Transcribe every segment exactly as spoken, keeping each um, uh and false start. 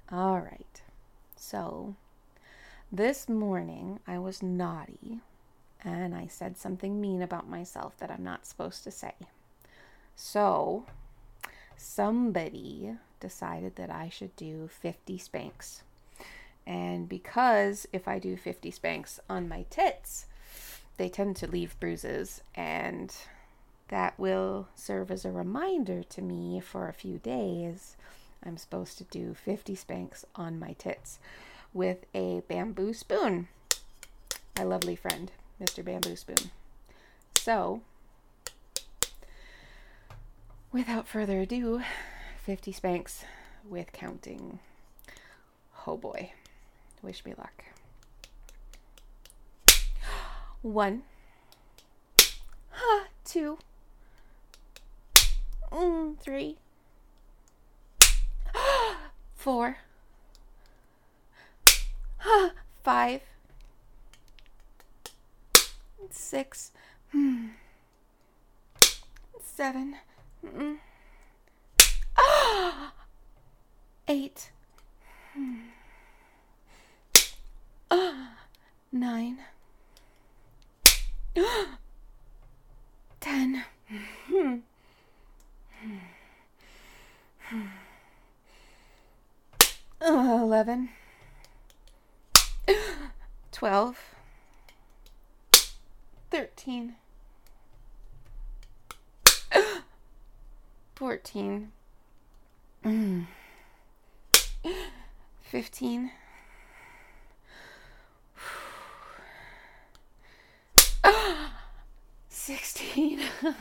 All right. So, this morning I was naughty and I said something mean about myself that I'm not supposed to say. So, somebody decided that I should do fifty spanks. And because if I do fifty spanks on my tits, they tend to leave bruises, and that will serve as a reminder to me for a few days. I'm supposed to do fifty spanks on my tits with a bamboo spoon. My lovely friend, Mister Bamboo Spoon. So, without further ado, fifty spanks with counting. Oh boy. Wish me luck. One. Two. Mm, three. Four. Five. Six. Seven. Eight. Nine. Ten. Eleven. Twelve. Thirteen. Fourteen. Fifteen. Sixteen.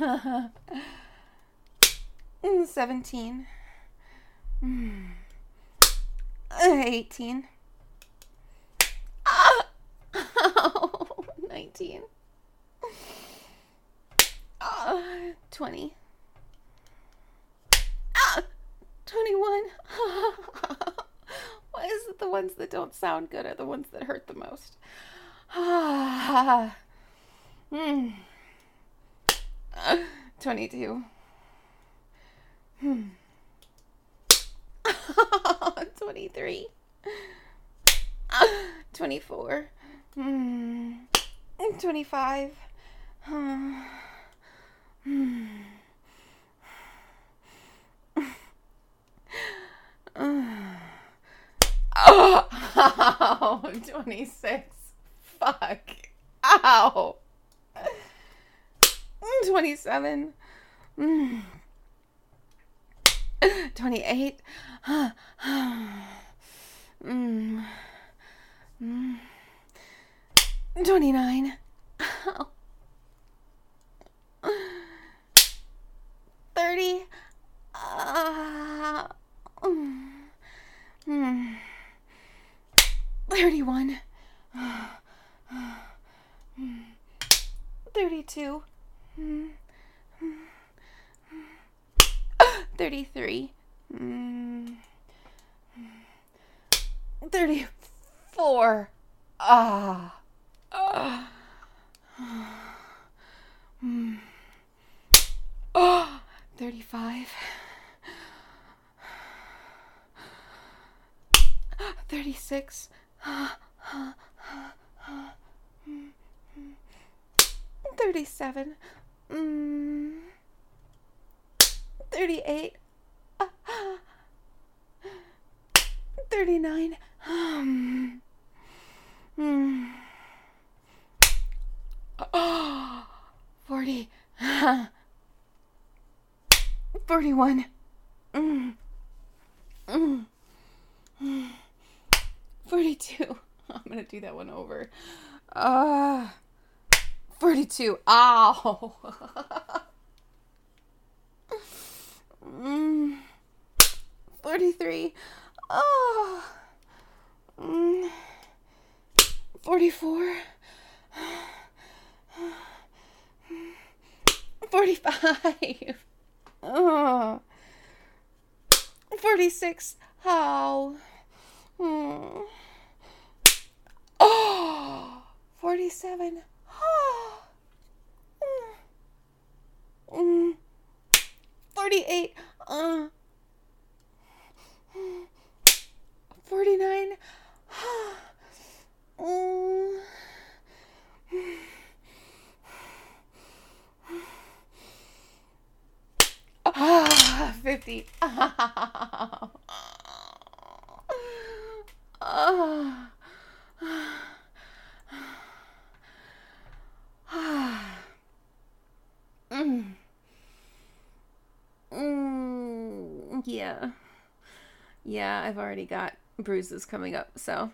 Seventeen. Eighteen. Nineteen. Twenty. Twenty-one. Why is it the ones that don't sound good are the ones that hurt the most? mm. Twenty-two. Twenty-three. Twenty-four. Twenty-five. Oh, twenty-six. Fuck. Ow. twenty-seven. twenty-eight. twenty-nine. thirty. Uh, thirty-one. thirty-two. thirty-three. thirty-four. Ah. Ah. Oh, thirty-five. thirty-six. thirty-seven. thirty-eight. thirty-nine. forty. forty-one. forty-two. I'm going to do that one over. Uh, forty-two. Ow. forty-three. Oh. forty-four. forty-five. Oh. forty-six. How? Oh. Oh. forty-seven. Oh. forty-eight. Uh. fifty. Oh. Oh. mm. Mm. Yeah. Yeah, I've already got bruises coming up, so.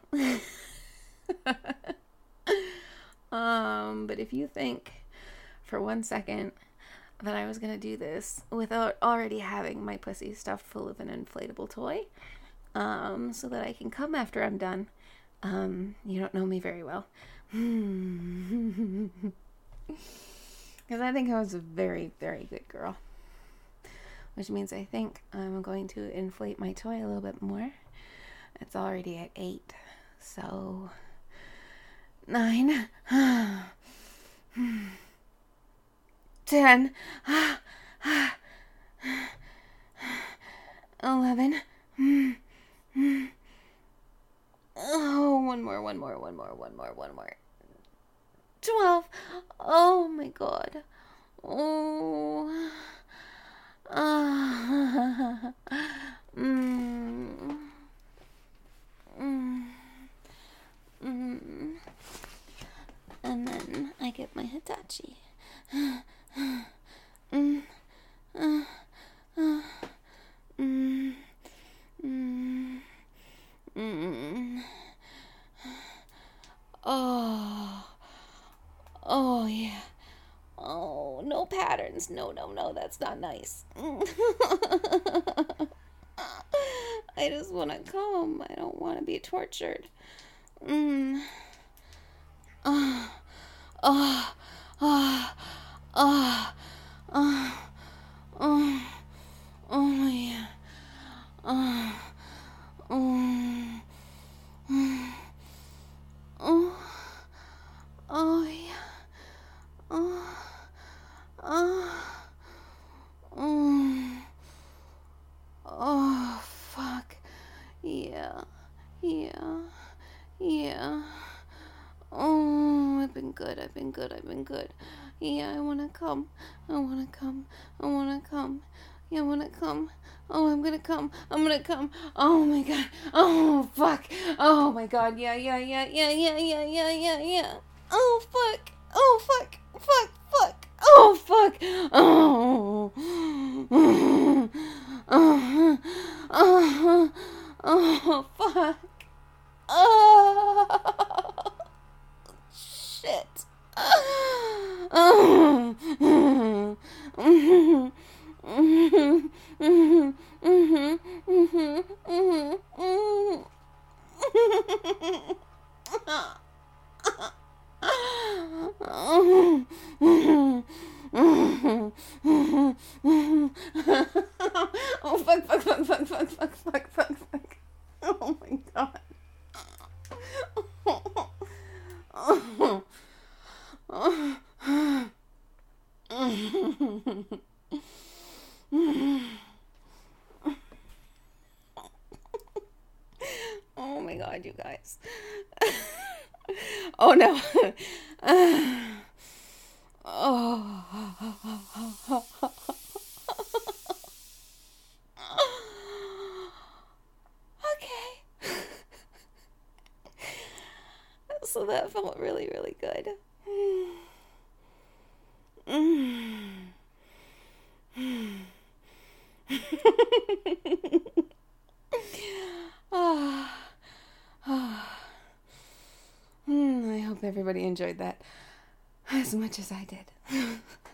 um, but if you think for one second that I was going to do this without already having my pussy stuffed full of an inflatable toy, um, so that I can come after I'm done, um, you don't know me very well. Because I think I was a very, very good girl. Which means I think I'm going to inflate my toy a little bit more. It's already at eight, so nine, ten, eleven. Oh, one more, one more, one more, one more, one more. twelve. Oh my god. Oh. Uh, mm, mm, mm. And then I get my Hitachi. mm, uh, uh, mm, mm, mm. Oh, oh yeah. Oh, no patterns. No, no, no, that's not nice. I just want to come. I don't want to be tortured. Mm. Oh, oh, oh, oh, oh, oh, oh, yeah. Oh, oh, oh, oh, yeah. Oh. Oh, mm. Oh, fuck. Yeah, yeah, yeah. Oh, I've been good, I've been good, I've been good. Yeah, I wanna come, I wanna come, I wanna come. Yeah, I wanna come. Oh, I'm gonna come, I'm gonna come. Oh my god, oh, fuck. Oh my god, yeah, yeah, yeah, yeah, yeah, yeah, yeah, yeah, yeah. Oh, fuck, oh, fuck, fuck, fuck. Oh, fuck. Oh. Oh. Oh. Oh. Oh, fuck. Oh. Shit. Oh. Oh, fuck, fuck, fuck, fuck, fuck, fuck, fuck, fuck, fuck. Oh my god. Oh my god, you guys. Oh no. Oh. Okay. So that felt really, really good. Oh. Oh. I hope everybody enjoyed that as much as I did.